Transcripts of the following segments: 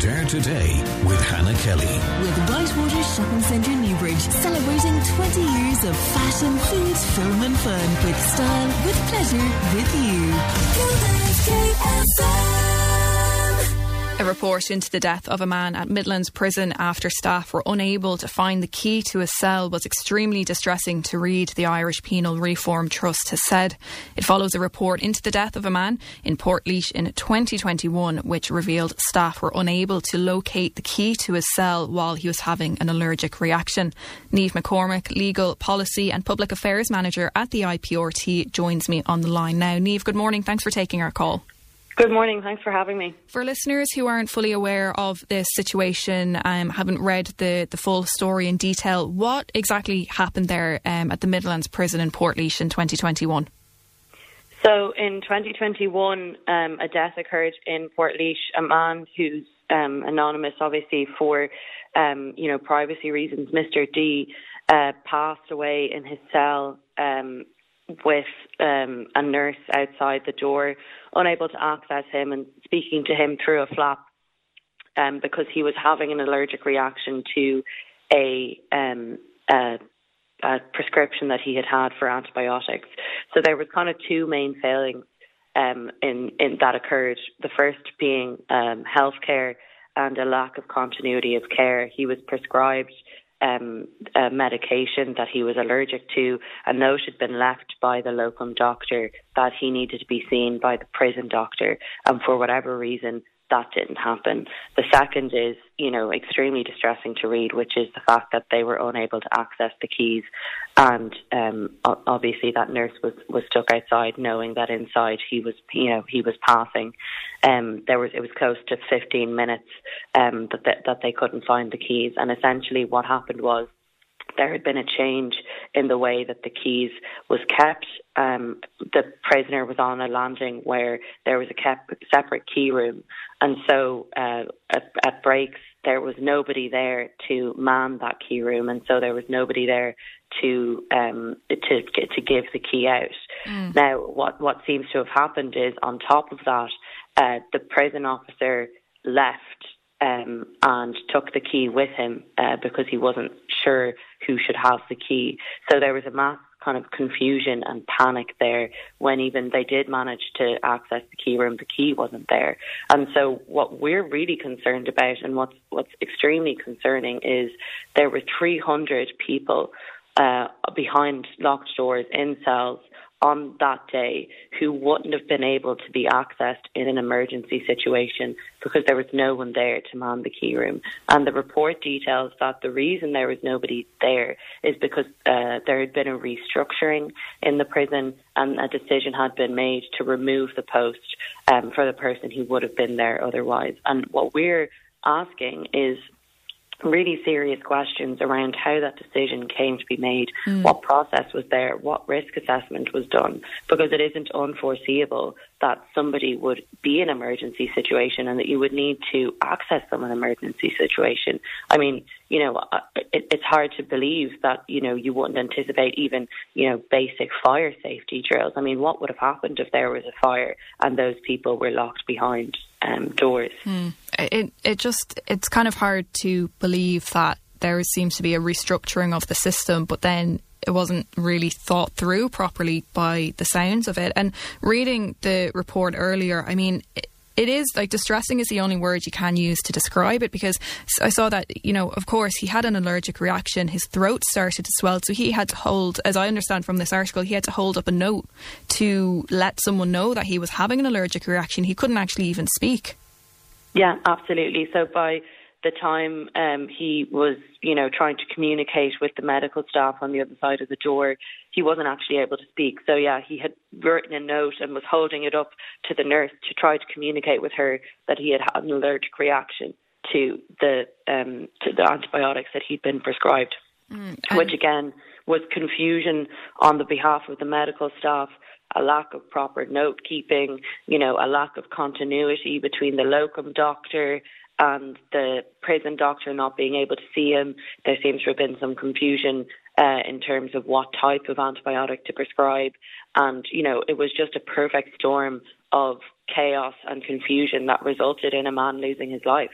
Start today with Hannah Kelly. With Whitewater Shopping Centre Newbridge, celebrating 20 years of fashion, food, film and fun. With style, with pleasure, with you. A report into the death of a man at Midlands Prison after staff were unable to find the key to his cell was extremely distressing to read, the Irish Penal Reform Trust has said. It follows a report into the death of a man in Portlaoise in 2021, which revealed staff were unable to locate the key to his cell while he was having an allergic reaction. Niamh McCormick, Legal Policy and Public Affairs Manager at the IPRT, joins me on the line now. Niamh, good morning. Thanks for taking our call. Good morning. Thanks for having me. For listeners who aren't fully aware of this situation, haven't read the full story in detail, what exactly happened there at the Midlands Prison in Portlaoise in 2021? So in 2021, a death occurred in Portlaoise. A man who's anonymous, obviously, for privacy reasons, Mr. D, passed away in his cell with a nurse outside the door, unable to access him and speaking to him through a flap because he was having an allergic reaction to a prescription that he had for antibiotics. So there was kind of two main failings in that occurred. The first being healthcare and a lack of continuity of care. He was prescribed a medication that he was allergic to. A note had been left by the locum doctor that he needed to be seen by the prison doctor, and for whatever reason that didn't happen. The second is, extremely distressing to read, which is the fact that they were unable to access the keys, and obviously that nurse was stuck outside, knowing that inside he was passing. It was close to 15 minutes that they couldn't find the keys, and essentially what happened was there had been a change in the way that the keys was kept. The prisoner was on a landing where there was a separate key room, and so at breaks there was nobody there to man that key room, and so there was nobody there to give the key out. Now, what seems to have happened is, on top of that, the prison officer left and took the key with him because he wasn't sure who should have the key. So there was a mass kind of confusion and panic there. When even they did manage to access the key room, the key wasn't there. And so what we're really concerned about, and what's extremely concerning, is there were 300 people behind locked doors in cells on that day who wouldn't have been able to be accessed in an emergency situation because there was no one there to man the key room. And the report details that the reason there was nobody there is because there had been a restructuring in the prison, and a decision had been made to remove the post for the person who would have been there otherwise. And what we're asking is really serious questions around how that decision came to be made, what process was there, what risk assessment was done, because it isn't unforeseeable that somebody would be in an emergency situation and that you would need to access them in an emergency situation. I mean, it's hard to believe that, you wouldn't anticipate even, basic fire safety drills. I mean, what would have happened if there was a fire and those people were locked behind doors? It's kind of hard to believe that there seems to be a restructuring of the system, but then it wasn't really thought through properly by the sounds of it. And reading the report earlier, I mean, it is distressing is the only word you can use to describe it, because I saw that, of course, he had an allergic reaction. His throat started to swell. So he had to hold, as I understand from this article, he had to hold up a note to let someone know that he was having an allergic reaction. He couldn't actually even speak. Yeah, absolutely. So by the time he was, trying to communicate with the medical staff on the other side of the door, he wasn't actually able to speak. So, he had written a note and was holding it up to the nurse to try to communicate with her that he had had an allergic reaction to the antibiotics that he'd been prescribed, which again was confusion on the behalf of the medical staff, a lack of proper note keeping, a lack of continuity between the locum doctor and the prison doctor not being able to see him. There seems to have been some confusion in terms of what type of antibiotic to prescribe. And, it was just a perfect storm of chaos and confusion that resulted in a man losing his life.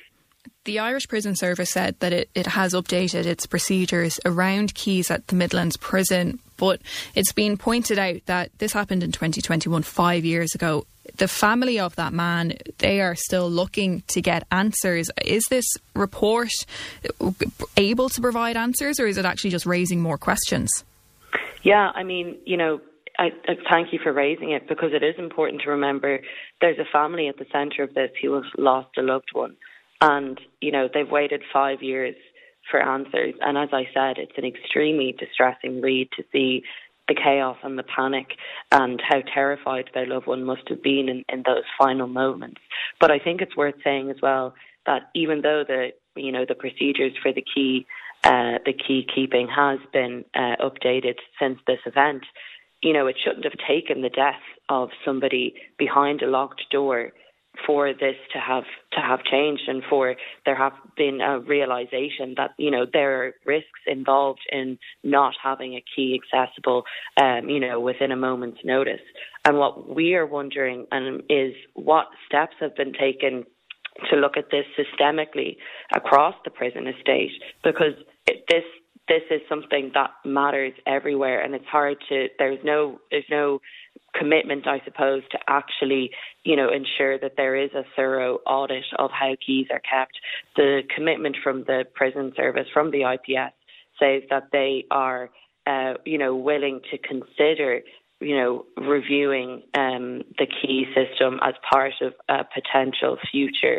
The Irish Prison Service said that it has updated its procedures around keys at the Midlands prison, but it's been pointed out that this happened in 2021, 5 years ago. The family of that man, they are still looking to get answers. Is this report able to provide answers, or is it actually just raising more questions? Yeah, I mean, I thank you for raising it, because it is important to remember there's a family at the centre of this who have lost a loved one. And, they've waited 5 years for answers. And as I said, it's an extremely distressing read to see the chaos and the panic and how terrified their loved one must have been in those final moments. But I think it's worth saying as well that even though the procedures for the key keeping has been updated since this event, it shouldn't have taken the death of somebody behind a locked door for this to have changed, and for there have been a realization that there are risks involved in not having a key accessible within a moment's notice. And what we are wondering is what steps have been taken to look at this systemically across the prison estate, because this is something that matters everywhere, and it's hard to. There's no commitment, I suppose, to actually, ensure that there is a thorough audit of how keys are kept. The commitment from the prison service, from the IPS, says that they are, willing to consider, reviewing the key system as part of a potential future,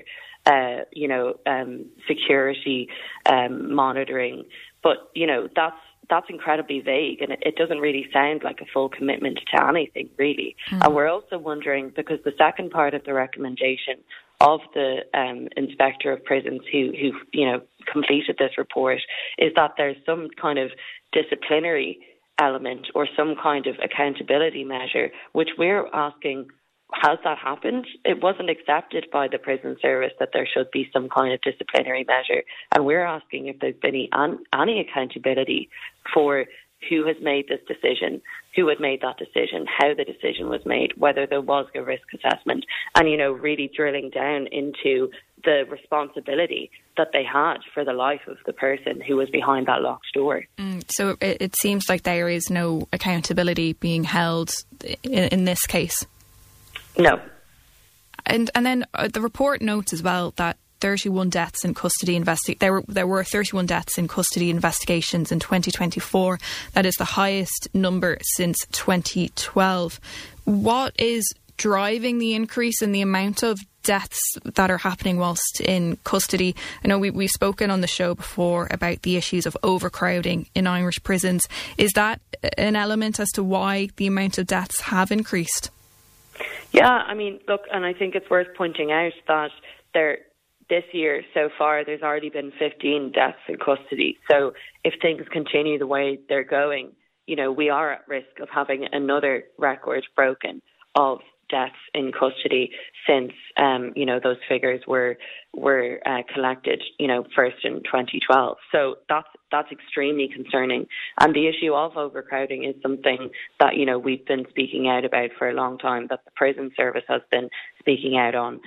security monitoring. But, that's incredibly vague, and it doesn't really sound like a full commitment to anything, really. And we're also wondering, because the second part of the recommendation of the Inspector of Prisons who completed this report is that there's some kind of disciplinary element or some kind of accountability measure, which we're asking, has that happened? It wasn't accepted by the prison service that there should be some kind of disciplinary measure. And we're asking if there's been any accountability for who has made this decision, who had made that decision, how the decision was made, whether there was a risk assessment, and, really drilling down into the responsibility that they had for the life of the person who was behind that locked door. So it seems like there is no accountability being held in this case. No. And then the report notes as well that 31 deaths in custody there were 31 deaths in custody investigations in 2024. That is the highest number since 2012. What is driving the increase in the amount of deaths that are happening whilst in custody? I know we've spoken on the show before about the issues of overcrowding in Irish prisons. Is that an element as to why the amount of deaths have increased? Yeah, I mean, look, and I think it's worth pointing out that this year so far there's already been 15 deaths in custody. So if things continue the way they're going, we are at risk of having another record broken of deaths in custody since those figures were collected first in 2012. So that's extremely concerning, and the issue of overcrowding is something that we've been speaking out about for a long time, that the prison service has been speaking out on.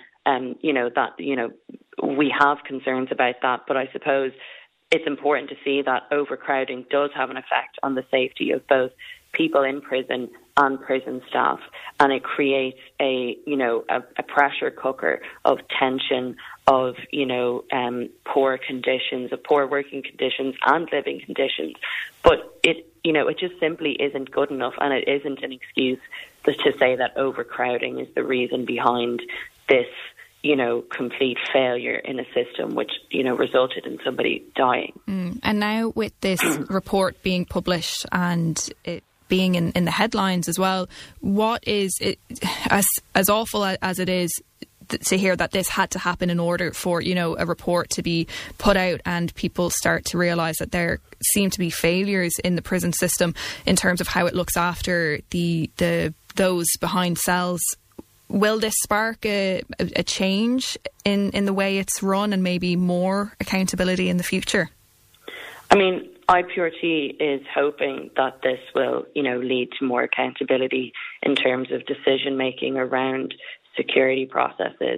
We have concerns about that, but I suppose it's important to see that overcrowding does have an effect on the safety of both people in prison and prison staff, and it creates a pressure cooker of tension, of poor conditions, of poor working conditions and living conditions. But it just simply isn't good enough, and it isn't an excuse to say that overcrowding is the reason behind this complete failure in a system which resulted in somebody dying. And now with this report being published and it being in the headlines as well, what is it, as awful as it is to hear that this had to happen in order for a report to be put out and people start to realise that there seem to be failures in the prison system in terms of how it looks after those behind cells? Will this spark a change in the way it's run and maybe more accountability in the future? I mean, IPRT is hoping that this will, lead to more accountability in terms of decision making around security processes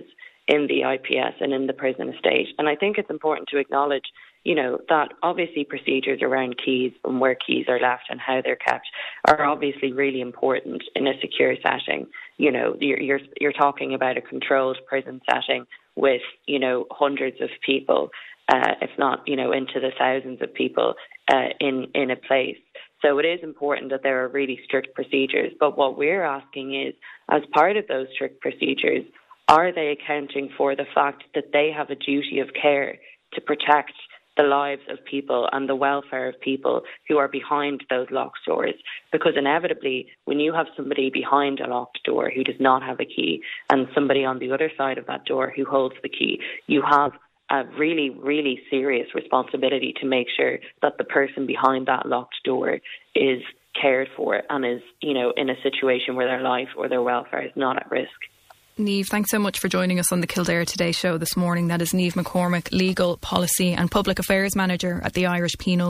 in the IPS and in the prison estate. And I think it's important to acknowledge, that obviously procedures around keys and where keys are left and how they're kept are obviously really important in a secure setting. You're talking about a controlled prison setting with, hundreds of people, if not, into the thousands of people in a place. So it is important that there are really strict procedures. But what we're asking is, as part of those strict procedures, are they accounting for the fact that they have a duty of care to protect the lives of people and the welfare of people who are behind those locked doors? Because inevitably, when you have somebody behind a locked door who does not have a key and somebody on the other side of that door who holds the key, you have a really, really serious responsibility to make sure that the person behind that locked door is cared for and is, in a situation where their life or their welfare is not at risk. Niamh, thanks so much for joining us on the Kildare Today show this morning. That is Niamh McCormick, Legal, Policy and Public Affairs Manager at the Irish Penal